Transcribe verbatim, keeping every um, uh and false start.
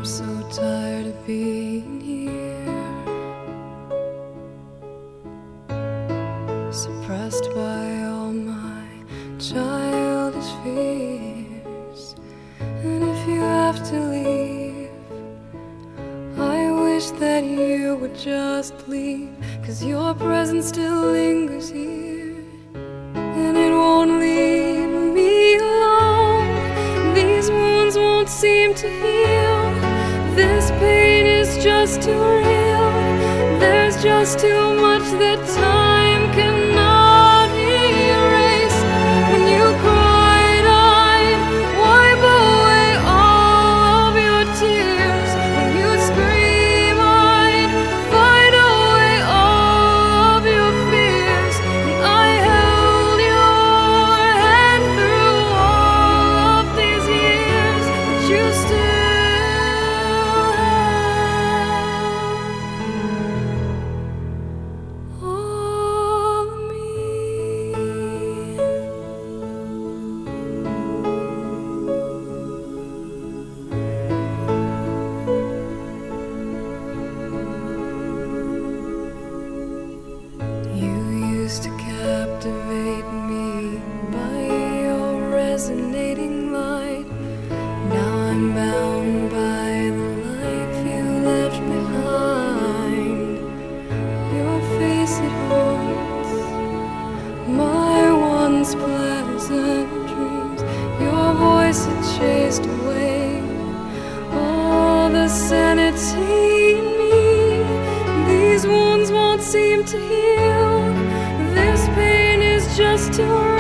so tired of being here, suppressed by all my childish fears. And if you have to leave, I wish that you would just leave, 'cause your presence still lingers here, and it won't leave me alone. These wounds won't seem to heal. This pain is just too real. There's just too much that time cannot erase. When you cried, I'd wipe away all of your tears. When you scream, I'd fight away all of your fears. And I held your hand through all of these years, but you still to captivate me by your resonating light. Now I'm bound by the life you left behind. Your face, it haunts my once pleasant dreams. Your voice, it chased away all the sanity in me. These wounds won't seem to heal. This pain is just too